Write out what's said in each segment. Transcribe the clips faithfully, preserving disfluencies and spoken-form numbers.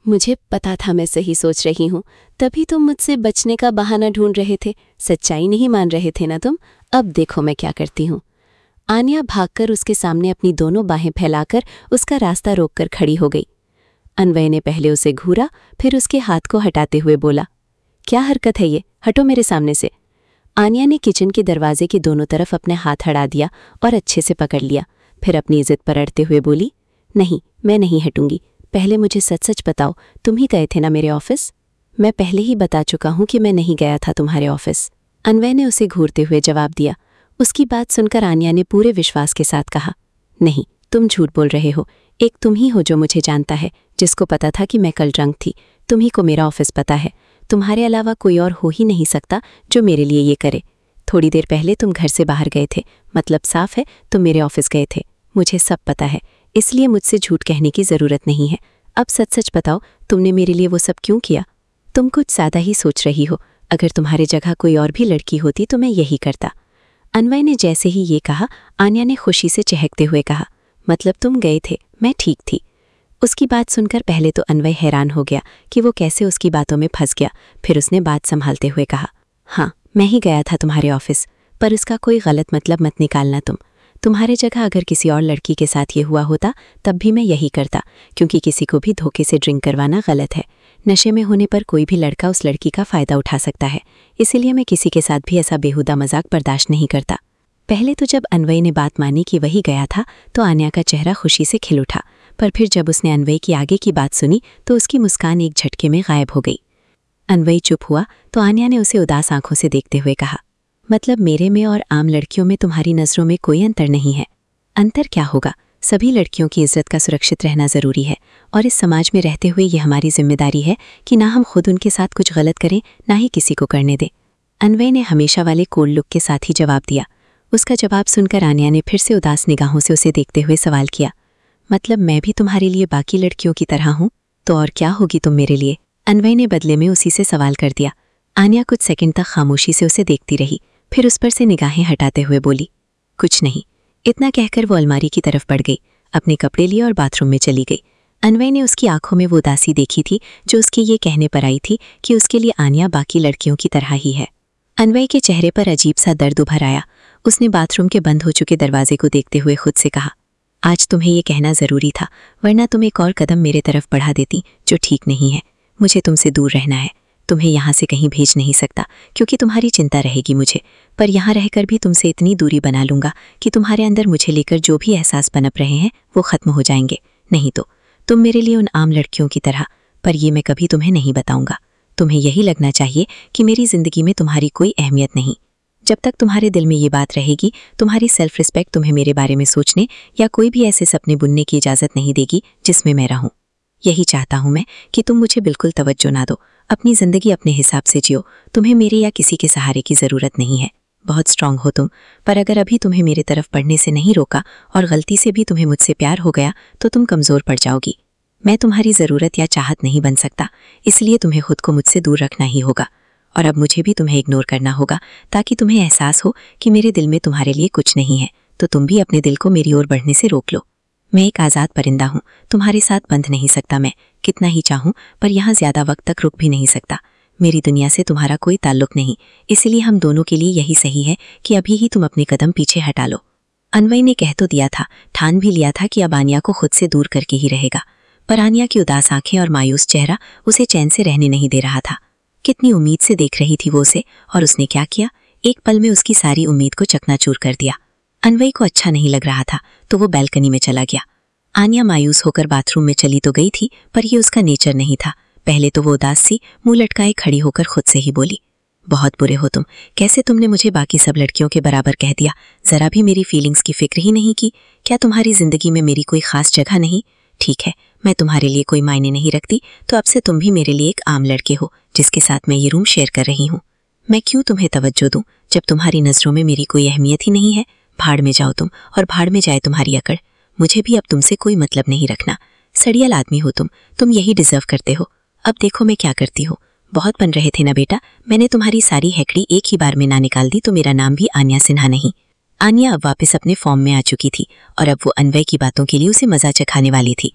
मुझे पता था मैं सही सोच रही हूँ, तभी तुम मुझसे बचने का बहाना ढूंढ रहे थे। सच्चाई नहीं मान रहे थे ना तुम। अब देखो मैं क्या करती हूँ। आन्या भागकर उसके सामने अपनी दोनों बाहें फैलाकर उसका रास्ता रोककर खड़ी हो गई। अन्वय ने पहले उसे घूरा, फिर उसके हाथ को हटाते हुए बोला, क्या हरकत है ये, हटो मेरे सामने से। आन्या ने किचन के दरवाजे के दोनों तरफ अपने हाथ अड़ा दिया और अच्छे से पकड़ लिया। फिर अपनी इज्जत पर अड़ते हुए बोली, नहीं, मैं नहीं हटूंगी। पहले मुझे सच सच बताओ, तुम ही गए थे ना मेरे ऑफिस? मैं पहले ही बता चुका हूं कि मैं नहीं गया था तुम्हारे ऑफिस, अन्वय ने उसे घूरते हुए जवाब दिया। उसकी बात सुनकर आन्या ने पूरे विश्वास के साथ कहा, नहीं, तुम झूठ बोल रहे हो। एक तुम ही हो जो मुझे जानता है, जिसको पता था कि मैं कल ड्रंक थी। तुम्ही को मेरा ऑफिस पता है। तुम्हारे अलावा कोई और हो ही नहीं सकता जो मेरे लिए ये करे। थोड़ी देर पहले तुम घर से बाहर गए थे, मतलब साफ है तुम मेरे ऑफिस गए थे। मुझे सब पता है, इसलिए मुझसे झूठ कहने की ज़रूरत नहीं है। अब सच सच बताओ, तुमने मेरे लिए वो सब क्यों किया? तुम कुछ ज़्यादा ही सोच रही हो। अगर तुम्हारे जगह कोई और भी लड़की होती तो मैं यही करता। अन्वय ने जैसे ही ये कहा, आन्या ने खुशी से चहकते हुए कहा, मतलब तुम गए थे, मैं ठीक थी। उसकी बात सुनकर पहले तो अन्वय हैरान हो गया कि वो कैसे उसकी बातों में फंस गया। फिर उसने बात संभालते हुए कहा, हाँ, मैं ही गया था तुम्हारे ऑफिस, पर उसका कोई गलत मतलब मत निकालना तुम। तुम्हारे जगह अगर किसी और लड़की के साथ ये हुआ होता तब भी मैं यही करता, क्योंकि किसी को भी धोखे से ड्रिंक करवाना गलत है। नशे में होने पर कोई भी लड़का उस लड़की का फ़ायदा उठा सकता है, इसीलिए मैं किसी के साथ भी ऐसा बेहुदा मजाक बर्दाश्त नहीं करता। पहले तो जब अन्वय ने बात मानी कि वही गया था तो आन्या का चेहरा खुशी से खिल उठा, पर फिर जब उसने अन्वय की आगे की बात सुनी तो उसकी मुस्कान एक झटके में गायब हो गई। अन्वय चुप हुआ तो आन्या ने उसे उदास आंखों से देखते हुए कहा, मतलब मेरे में और आम लड़कियों में तुम्हारी नज़रों में कोई अंतर नहीं है? अंतर क्या होगा, सभी लड़कियों की इज्जत का सुरक्षित रहना ज़रूरी है, और इस समाज में रहते हुए ये हमारी जिम्मेदारी है कि ना हम खुद उनके साथ कुछ गलत करें, ना ही किसी को करने दें। अन्वय ने हमेशा वाले कोल्ड लुक के साथ ही जवाब दिया। उसका जवाब सुनकर आन्या ने फिर से उदास निगाहों से उसे देखते हुए सवाल किया, मतलब मैं भी तुम्हारे लिए बाकी लड़कियों की तरह हूँ? तो और क्या होगी तुम मेरे लिए? अन्वय ने बदले में उसी से सवाल कर दिया। आन्या कुछ सेकंड तक खामोशी से उसे देखती रही, फिर उस पर से निगाहें हटाते हुए बोली, कुछ नहीं। इतना कहकर वो अलमारी की तरफ बढ़ गई, अपने कपड़े लिए और बाथरूम में चली गई। अन्वय ने उसकी आंखों में वो उदासी देखी थी जो उसके ये कहने पर आई थी कि उसके लिए आन्या बाकी लड़कियों की तरह ही है। अन्वय के चेहरे पर अजीब सा दर्द उभर आया। उसने बाथरूम के बंद हो चुके दरवाजे को देखते हुए खुद से कहा, आज तुम्हें ये कहना ज़रूरी था, वरना तुम एक और कदम मेरे तरफ बढ़ा देती, जो ठीक नहीं है। मुझे तुमसे दूर रहना है। तुम्हें यहाँ से कहीं भेज नहीं सकता क्योंकि तुम्हारी चिंता रहेगी मुझे, पर यहाँ रहकर भी तुमसे इतनी दूरी बना लूँगा कि तुम्हारे अंदर मुझे लेकर जो भी एहसास पनप रहे हैं वो ख़त्म हो जाएंगे। नहीं तो तुम मेरे लिए उन आम लड़कियों की तरह, पर ये मैं कभी तुम्हें नहीं बताऊँगा। तुम्हें यही लगना चाहिए कि मेरी ज़िंदगी में तुम्हारी कोई अहमियत नहीं। जब तक तुम्हारे दिल में ये बात रहेगी, तुम्हारी सेल्फ रिस्पेक्ट तुम्हें मेरे बारे में सोचने या कोई भी ऐसे सपने बुनने की इजाज़त नहीं देगी जिसमें मैं रहूं। यही चाहता हूं मैं कि तुम मुझे बिल्कुल तवज्जो ना दो, अपनी ज़िंदगी अपने हिसाब से जियो। तुम्हें मेरे या किसी के सहारे की ज़रूरत नहीं है। बहुत स्ट्रांग हो तुम, पर अगर अभी तुम्हें मेरे तरफ बढ़ने से नहीं रोका और गलती से भी तुम्हें मुझसे प्यार हो गया तो तुम कमज़ोर पड़ जाओगी। मैं तुम्हारी ज़रूरत या चाहत नहीं बन सकता, इसलिए तुम्हें खुद को मुझसे दूर रखना ही होगा, और अब मुझे भी तुम्हें इग्नोर करना होगा ताकि तुम्हें एहसास हो कि मेरे दिल में तुम्हारे लिए कुछ नहीं है, तो तुम भी अपने दिल को मेरी ओर बढ़ने से रोक लो। मैं एक आज़ाद परिंदा हूँ, तुम्हारे साथ बंध नहीं सकता मैं, कितना ही चाहूँ, पर यहाँ ज़्यादा वक्त तक रुक भी नहीं सकता। मेरी दुनिया से तुम्हारा कोई ताल्लुक नहीं, इसलिए हम दोनों के लिए यही सही है कि अभी ही तुम अपने कदम पीछे हटा लो। अन्वय ने कह तो दिया था, ठान भी लिया था कि अब आन्या को खुद से दूर करके ही रहेगा, पर आन्या की उदास आंखें और मायूस चेहरा उसे चैन से रहने नहीं दे रहा था। कितनी उम्मीद से देख रही थी वो उसे, और उसने क्या किया, एक पल में उसकी सारी उम्मीद को चकनाचूर कर दिया। अन्वय को अच्छा नहीं लग रहा था तो वो बैल्कनी में चला गया। आन्या मायूस होकर बाथरूम में चली तो गई थी, पर ये उसका नेचर नहीं था। पहले तो वो उदास सी मुंह लटकाए खड़ी होकर खुद से ही बोली, बहुत बुरे हो तुम, कैसे तुमने मुझे बाकी सब लड़कियों के बराबर कह दिया? जरा भी मेरी फीलिंग्स की फिक्र ही नहीं की। क्या तुम्हारी जिंदगी में मेरी कोई खास जगह नहीं? ठीक है, मैं तुम्हारे लिए कोई मायने नहीं रखती, तो अब से तुम भी मेरे लिए एक आम लड़के हो जिसके साथ मैं ये रूम शेयर कर रही हूँ। मैं क्यों तुम्हें तवज्जो दूं जब तुम्हारी नज़रों में मेरी कोई अहमियत ही नहीं है? भाड़ में जाओ तुम, और भाड़ में जाए तुम्हारी अकड़। मुझे भी अब तुमसे कोई मतलब नहीं रखना। सड़ियल आदमी हो तुम तुम यही डिजर्व करते हो। अब देखो मैं क्या करती हूँ। बहुत बन रहे थे ना बेटा, मैंने तुम्हारी सारी हैकड़ी एक ही बार में ना निकाल दी तो मेरा नाम भी आन्या सिन्हा नहीं। आन्या अब वापस अपने फॉर्म में आ चुकी थी और अब वो अन्वय की बातों के लिए उसे मजा चखाने वाली थी।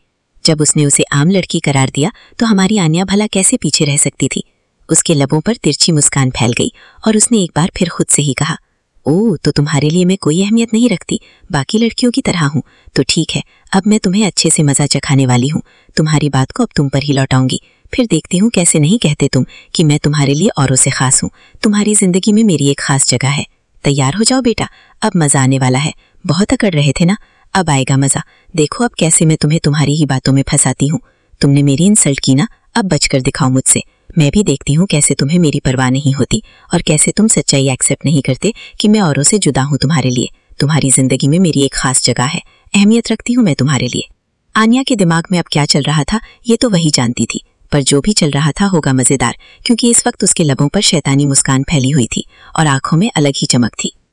जब उसने उसे आम लड़की करार दिया तो हमारी आन्या भला कैसे पीछे रह सकती थी। उसके लबों पर तिरछी मुस्कान फैल गई और उसने एक बार फिर खुद से ही कहा, ओह, तो तुम्हारे लिए मैं कोई अहमियत नहीं रखती, बाकी लड़कियों की तरह हूँ। तो ठीक है, अब मैं तुम्हें अच्छे से मजा चखाने वाली हूँ। तुम्हारी बात को अब तुम पर ही लौटाऊंगी। फिर देखती हूँ कैसे नहीं कहते तुम कि मैं तुम्हारे लिए औरों से खास हूँ। तुम्हारी जिंदगी में मेरी एक खास जगह है। तैयार हो जाओ बेटा, अब मजा आने वाला है। बहुत अकड़ रहे थे ना, अब आएगा मजा। देखो अब कैसे मैं तुम्हें तुम्हारी ही बातों में फंसाती हूँ। तुमने मेरी इंसल्ट की ना, अब बचकर दिखाओ मुझसे। मैं भी देखती हूँ कैसे तुम्हें मेरी परवाह नहीं होती और कैसे तुम सच्चाई एक्सेप्ट नहीं करते कि मैं औरों से जुदा हूँ तुम्हारे लिए। तुम्हारी जिंदगी में मेरी एक खास जगह है, अहमियत रखती हूँ मैं तुम्हारे लिए। आन्या के दिमाग में अब क्या चल रहा था ये तो वही जानती थी, पर जो भी चल रहा था होगा मजेदार, क्योंकि इस वक्त उसके लबों पर शैतानी मुस्कान फैली हुई थी और आंखों में अलग ही चमक थी।